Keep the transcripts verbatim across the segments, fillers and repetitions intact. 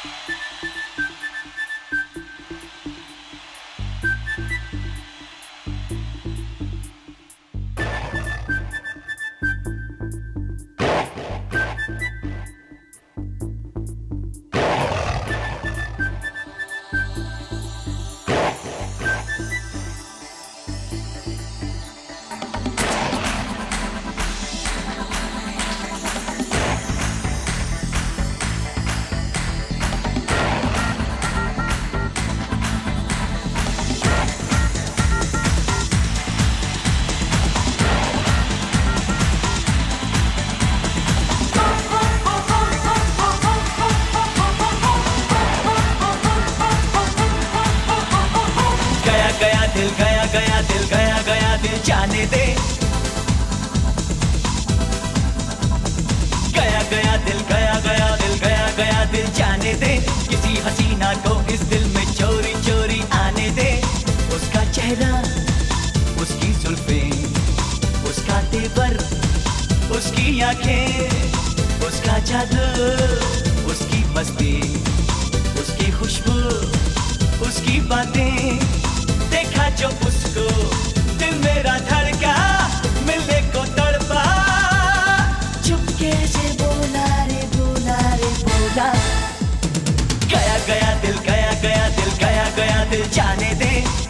दिल गया गया दिल गया गया दिल जाने दे, गया गया दिल गया गया दिल गया गया दिल जाने दे, किसी हसीना को इस दिल में चोरी चोरी आने दे। उसका चेहरा, उसकी जुल्फें, उसका तेवर, उसकी आंखें, उसका जादू, उसकी मस्ती, उसकी खुशबू, उसकी बातें, देखा जो उसको दिल मेरा धड़का, मिलने को तड़पा, चुपके से बोला रे बोला रे बोला। गया गया दिल गया गया दिल गया गया दिल जाने दे,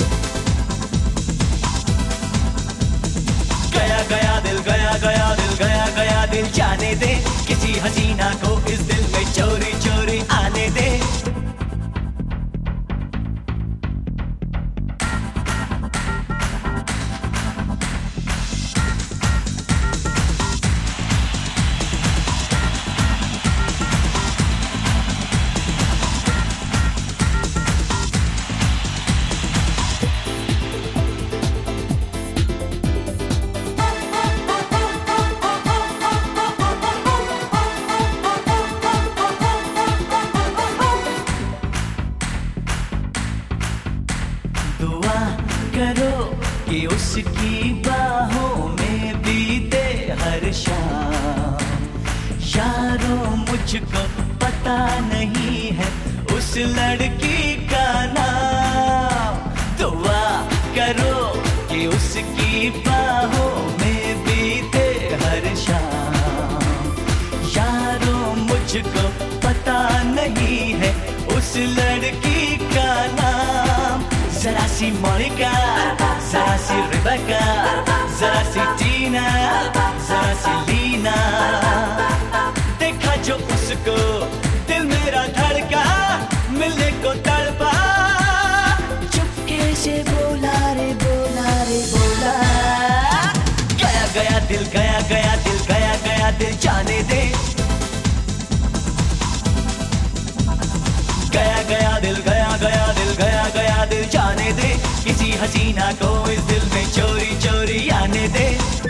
गया गया दिल गया गया दिल गया गया दिल जाने दे, किसी हसीना को इस दिल में चोरी चोरी आने दे। दुआ करो कि उसकी बाहों में बीते हर शाम, यारों मुझको पता नहीं है उस लड़की का नाम। दुआ करो कि उसकी बाहों में बीते हर शाम, यारों मुझको पता नहीं है उस लड़की का नाम। जरा सी मोनिका, जरा सी रिबेका, जरा सी टीना, जरा सी लीना, देखा जो उसको दिल मेरा धड़का, मिलने को तड़पा, चुपके से बोला रे बोला रे बोला। गया गया दिल गया गया दिल गया गया दिल जाने दे, गया गया दिल गया गया दिल गया गया दिल जाने दे, किसी हसीना को इस दिल में चोरी चोरी आने दे।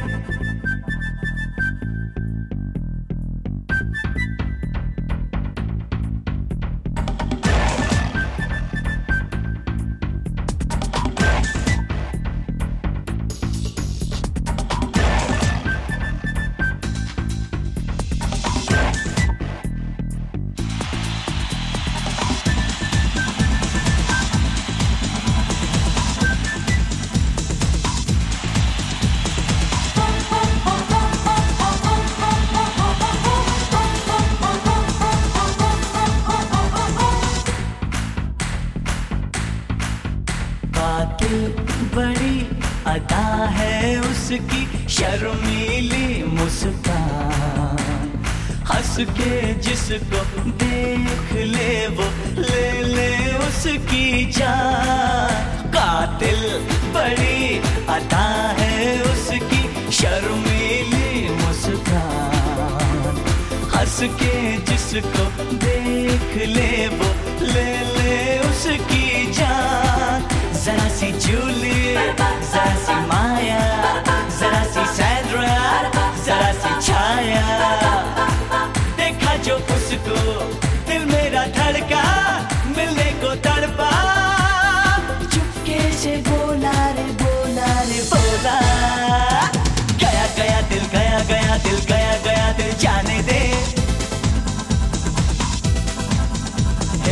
बड़ी अदा है उसकी शर्मीली मुस्कान, हंस के जिसको देख ले वो ले ले उसकी जान। कातिल बड़ी अदा है उसकी शर्मीली मुस्कान, हंस के जिसको देख ले वो ले ले उसकी जान। जरा सी जूली, जरा सी माया, जरा सी सैंड्रा, जरा सी छाया, देखा जो उसको दिल मेरा धड़का, मिलने को तड़पा, चुपके से बोला रे बोला रे बोला। गया गया दिल गया गया दिल गया गया दिल जाने दे,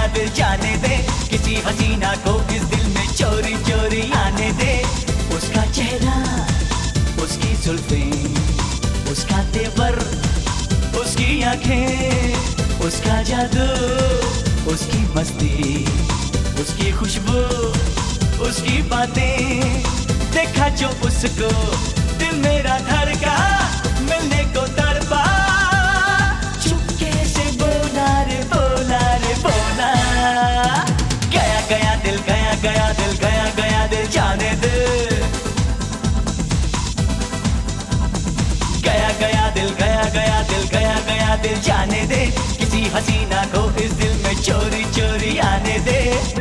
दिल जाने दे, किसी हसीना को इस दिल में चोरी चोरी आने दे। उसका चेहरा, उसकी जुल्फें, उसका तेवर, उसकी आंखें, उसका जादू, उसकी मस्ती, उसकी खुशबू, उसकी बातें, देखा जो उसको दिल मेरा धड़का, मिलने को तड़पा, चुपके से बोला रे बोला रे बोला, गया गया दिल गया गया दिल गया गया दिल जाने दे, गया गया दिल गया गया दिल गया गया दिल जाने दे, किसी हसीना को इस दिल में चोरी चोरी आने दे।